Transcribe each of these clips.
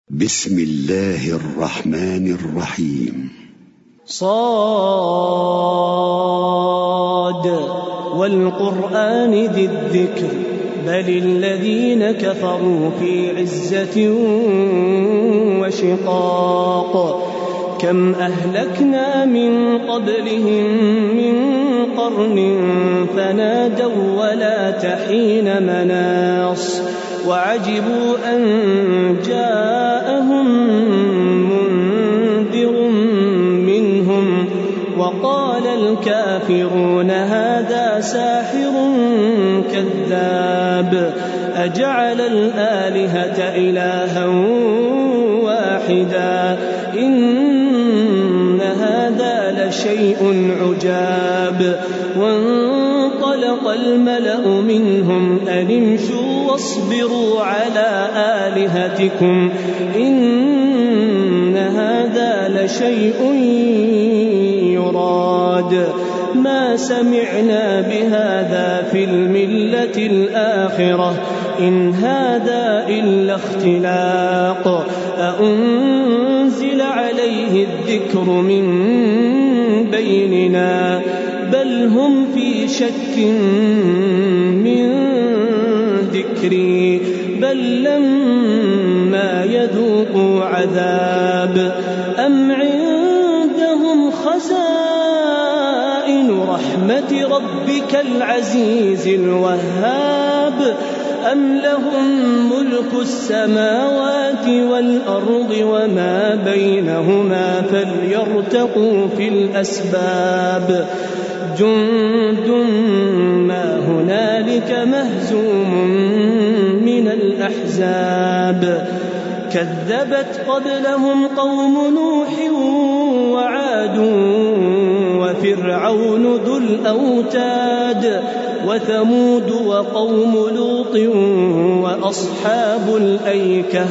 بسم الله الرحمن الرحيم. صاد والقرآن ذي الذكر بل الذين كفروا في عزة وشقاق كم أهلكنا من قبلهم من قرن فنادوا ولا تحين مناص وعجبوا أن جاءهم منذر منهم وقال الكافرون هذا ساحر كذاب أجعل الآلهة إلها واحدا إن هذا لشيء عجاب وانطلق الملأ منهم أن امشوا واصبروا على آلهتكم إن هذا لشيء يراد ما سمعنا بهذا في الملة الآخرة إن هذا إلا اختلاق أأنزل عليه الذكر من بيننا بل هم في شك من ذكري بل لما يذوقوا عذاب أم عندهم خزائن رحمة ربك العزيز الوهاب أم لهم ملك السماوات والأرض وما بينهما فليرتقوا في الأسباب جند ما هنالك مهزوم من الأحزاب كذبت قبلهم قوم نوح وعاد وفرعون ذو الأوتاد وثمود وقوم لوط وأصحاب الأيكة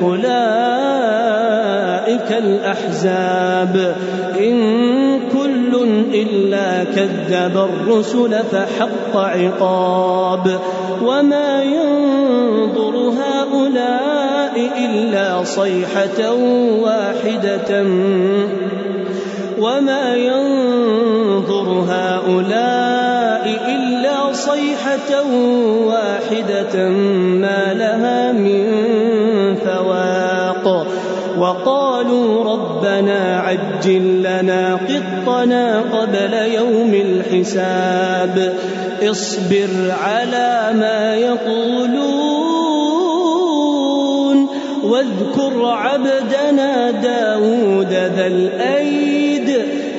أولئك الأحزاب إن كل إلا كذب الرسل فحق عقاب وما ينظر هؤلاء إلا صيحة واحدة وما ينظر هؤلاء إلا صيحة واحدة ما لها من فواق وقالوا ربنا عجل لنا قطنا قبل يوم الحساب اصبر على ما يقولون واذكر عبدنا داود ذا الأيد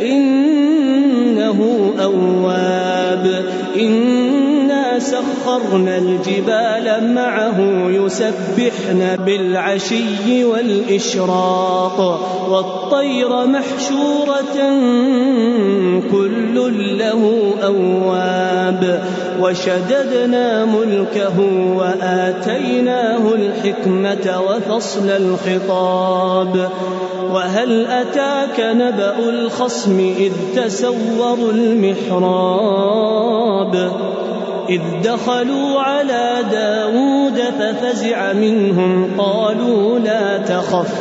إنه أواب إنا سخرنا الجبال معه يسبحن بالعشي والإشراق والطير محشورة كل له أواب وشددنا ملكه وآتيناه الحكمة وفصل الخطاب وهل أتاك نبأ الخصم إذ تسوروا المحراب إذ دخلوا على داود ففزع منهم قالوا لا تخف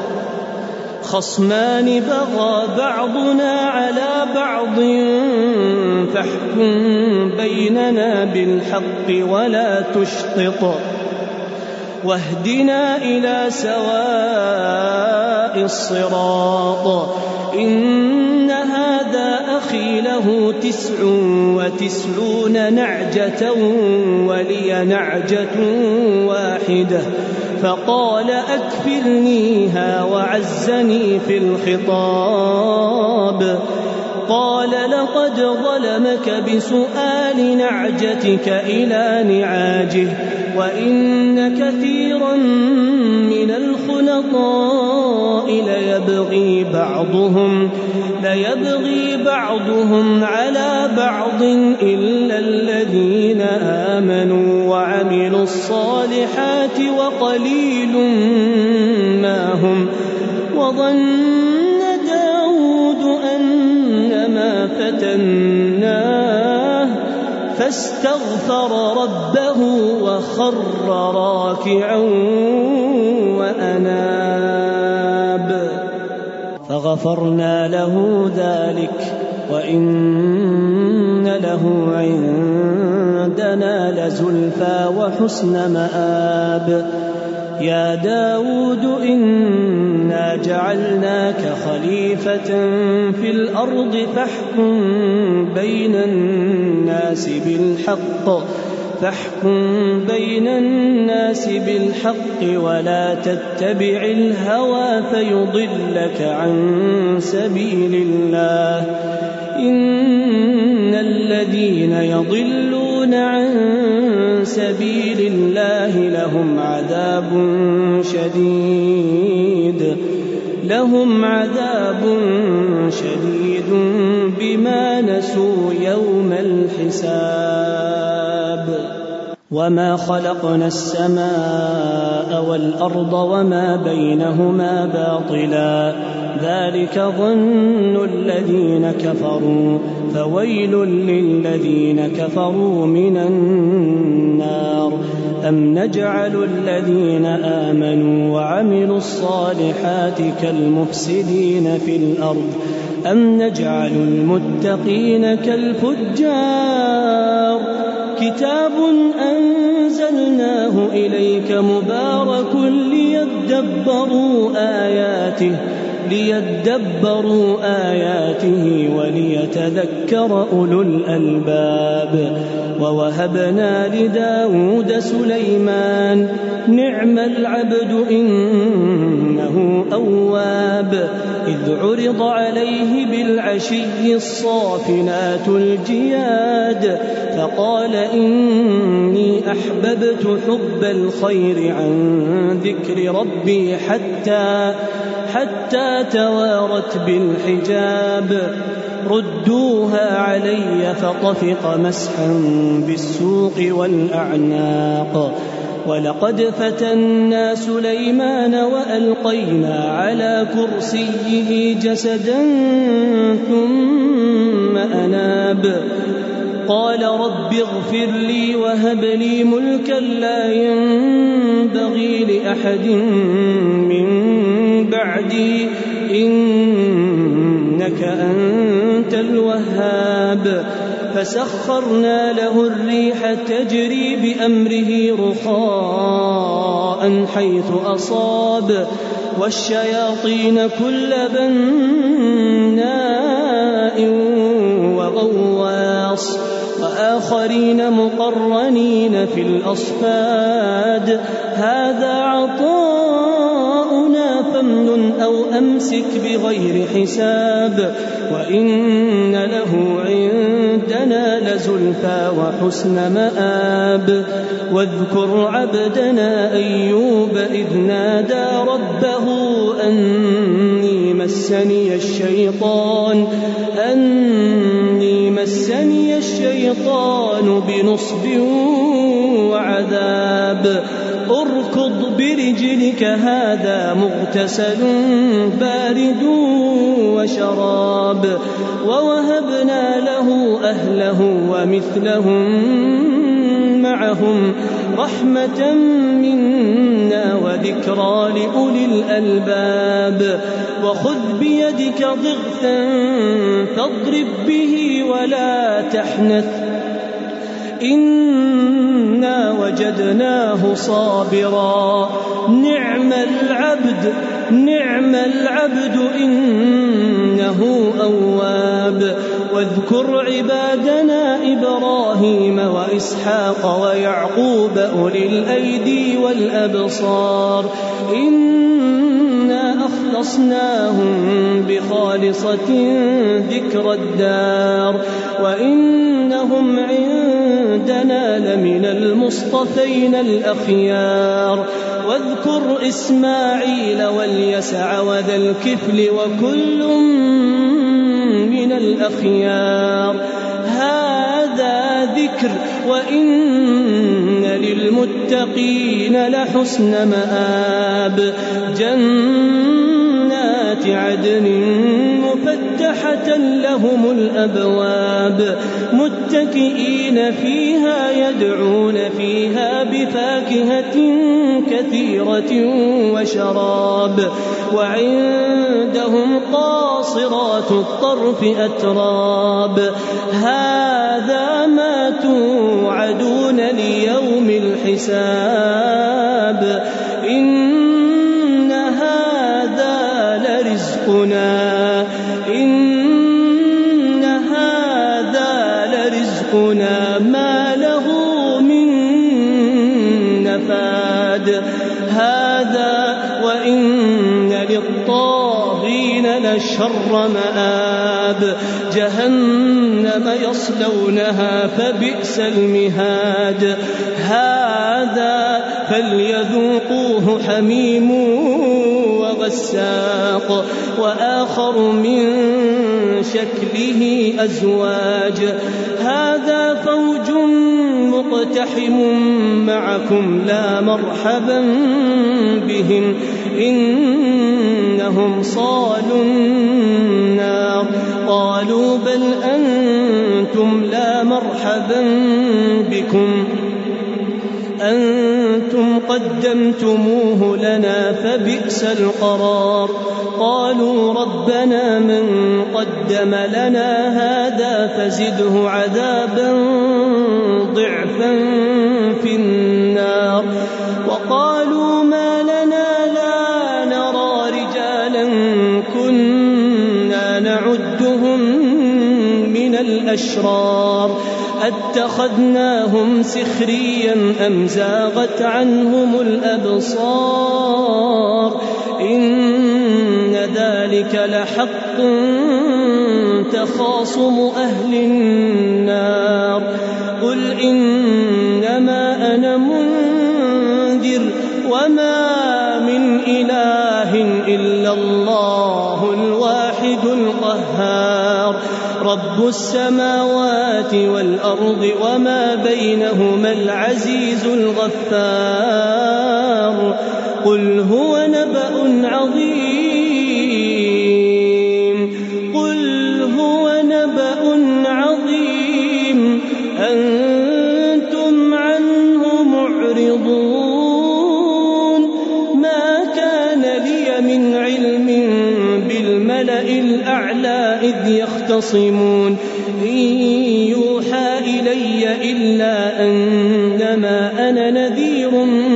خصمان بغى بعضنا على بعض فاحكم بيننا بالحق ولا تشطط واهدنا إلى سواء الصراط إن هذا أخي له 99 نعجة ولي نعجة واحدة فقال أكفلنيها وعزني في الخطاب قال لقد ظلمك بسؤال نعجتك إلى نعاجه وإن كثيرا من الخلطاء ليبغي بعضهم على بعض إلا الذين آمنوا وعملوا الصالحات وقليل ما هم وظن داود أنما فتناه فاستغفر ربه وخر راكعا وأناب. فغفرنا له ذلك وإن له عندنا لزلفى وحسن مآب. يا داود إنا جعلناك خليفة في الأرض فاحكم بين الناس بالحق ولا تتبع الهوى فيضلك عن سبيل الله. إن الذين يضلون عن سبيل الله لهم عذاب شديد بما نسوا يوم الحساب. وما خلقنا السماء والأرض وما بينهما باطلا ذلك ظن الذين كفروا فويل للذين كفروا من النار. أم نجعل الذين آمنوا وعملوا الصالحات كالمفسدين في الأرض أم نجعل المتقين كالفجار. كتاب أنزلناه إليك مبارك ليدبروا آياته وليتذكر أولو الألباب. ووهبنا لداود سليمان نعم العبد إنه أواب. إذ عرض عليه بالعشي الصافنات الجياد فقال إني أحببت حب الخير عن ذكر ربي حتى توارت بالحجاب. ردوها علي فطفق مسحا بالسوق والأعناق. ولقد فتنا سليمان وألقينا على كرسيه جسدا ثم أناب. قال رب اغفر لي وهب لي ملكا لا ينبغي لأحد من بعدي إنك أنت الوهاب. فسخرنا له الريح تجري بأمره رخاء حيث أصاب والشياطين كل بناء وغواص وآخرين مقرنين في الأصفاد. هذا عطاؤنا فامنن أو أمسك بغير حساب وإن له عندنا لزلفى وحسن مآب. واذكر عبدنا أيوب إذ نادى ربه أني مسني الشيطان بنصب وعذاب. اركض برجلك هذا مغتسل بارد وشراب. ووهبنا له أهله ومثلهم معهم رحمة منا وذكرى لأولي الألباب. وخذ بيدك ضغثا فاضرب به ولا تحنث إنا وجدناه صابرا نعم العبد إنه أواب. واذكر عبادنا إبراهيم وإسحاق ويعقوب أولي الأيدي والأبصار إنا أخلصناهم بخالصة ذكر الدار وإنهم عندنا لمن المصطفين الأخيار. واذكر إسماعيل واليسع وذا الكفل وكل من الأخيار. هذا ذكر وإن للمتقين لحسن مآب. جنات عدن مفتحة لهم الأبواب متكئين فيها يدعون فيها بفاكهة كثيرة وشراب وعندهم لهم قاصرات الطرف أتراب هذا ما توعدون ليوم الحساب إن هذا لرزقنا ما له من نفاد هذا وإن للطاغين لشر مآب جهنم يصلونها فبئس المهاد هذا فليذوقوه حميم وغساق وآخر من شكله أزواج هذا فوج مقتحم معكم لا مرحبا بهم إنهم صالوا النار قالوا بل أنتم لا مرحبا بكم أنتم قدمتموه لنا فبئس القرار قالوا ربنا من قدم لنا هذا فزده عذابا ضعفا في النار وقالوا ما لنا لا نرى رجالا كنا نعدهم من الأشرار أتخذناهم سخريا أم زاغت عنهم الأبصار إن ذلك لحق تخاصم أهل النار قل إنما أنا منذر وما من إله إلا الله الواحد القهار رب السماوات والأرض وما بينهما العزيز الغفار قل هو نبأ عظيم أنتم عنه معرضون ما كان لي من علم بالملأ الأعلى إذ يختصمون إن يوحى إلي إلا أنما أنا نذير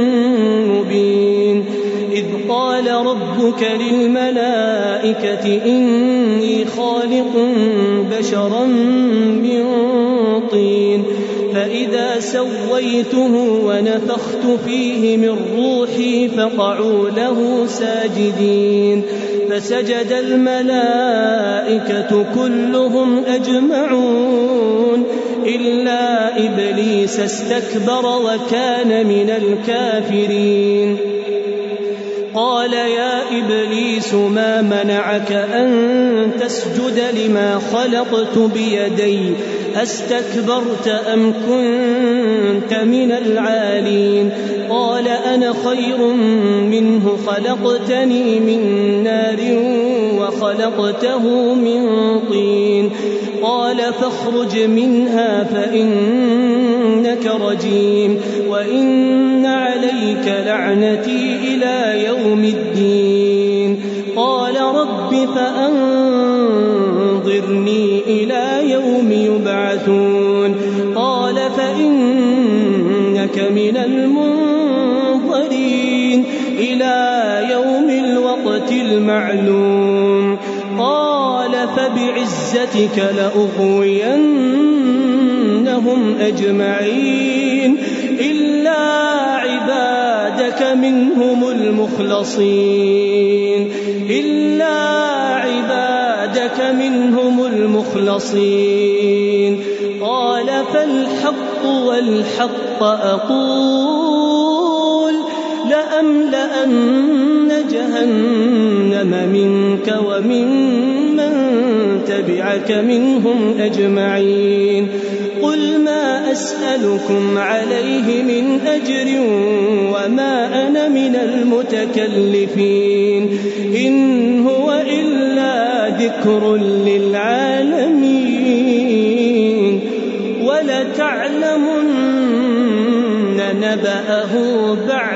مبين إذ قال ربك للملائكة إني خالق بشرا من طين فإذا سويته ونفخت فيه من روحي فقعوا له ساجدين فسجد الملائكة كلهم أجمعون إلا إبليس استكبر وكان من الكافرين قال يا إبليس ما منعك أن تسجد لما خلقت بيدي أستكبرت أم كنت من العالين قال أنا خير منه خلقتني من نار وخلقته من طين قال فاخرج منها فإنك رجيم وإن عليك لعنتي إلى يوم الدين قال رب فأنظرني إلى يوم يبعثون قال فإنك من المنظرين إلى يوم الوقت المعلوم قال فبعزتك لأغوينهم أجمعين إلا عبادك منهم المخلصين قال فالحق والحق أقول لأملأن جهنم منك وممن تبعك منهم أجمعين قل ما أسألكم عليه من أجر وما أنا من المتكلفين إن هو إلا ذكر للعالمين ولتعلمن نبأه بعد